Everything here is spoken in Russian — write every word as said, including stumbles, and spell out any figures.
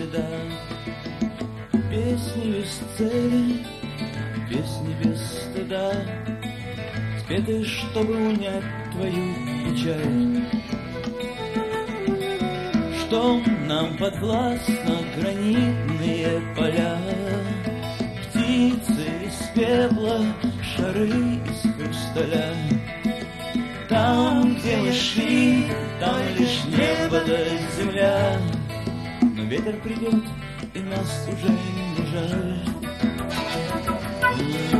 следа. Песни без цели, песни без стыда, спеты, чтобы унять твою печаль. Что нам подвластно гранитные поля, птицы из пепла, шары из хрусталя. Там, где мы шли, там лишь небо да земля, но ветер придет, и нас уже не жаль.